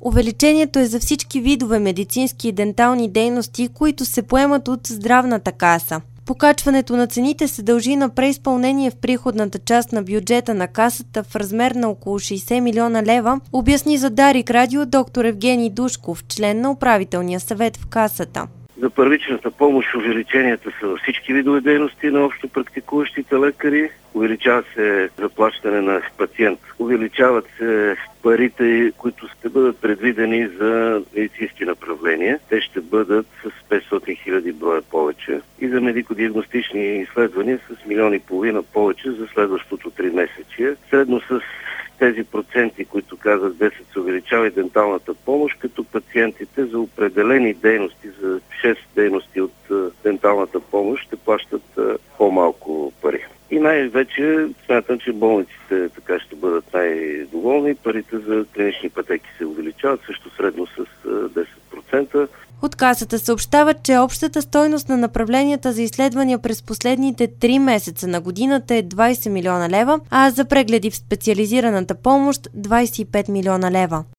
Увеличението е за всички видове медицински и дентални дейности, които се поемат от здравната каса. Покачването на цените се дължи на преизпълнение в приходната част на бюджета на касата в размер на около 60 милиона лева, обясни за Дарик Радио доктор Евгений Душков, член на управителния съвет в касата. За първичната помощ увеличенията са във всички видове дейности на общо практикуващите лекари. Увеличава се заплащане на пациент. Увеличават се парите, които ще бъдат предвидени за медицински направления. Те ще бъдат с 500 хиляди броя повече. И за медико-диагностични изследвания с 1,5 милиона повече за следващото 3 месече. Средно с тези проценти, които казах, 10 се увеличава и денталната помощ, като пациентите за определени дейности, за 6 дейности от денталната помощ ще плащат по-малко пари. И най-вече смятам, че болниците така ще бъдат най-доволни. Парите за клинични пътеки се увеличават също средно с 10%. От касата съобщават, че общата стойност на направленията за изследвания през последните 3 месеца на годината е 20 милиона лева, а за прегледи в специализираната помощ 25 милиона лева.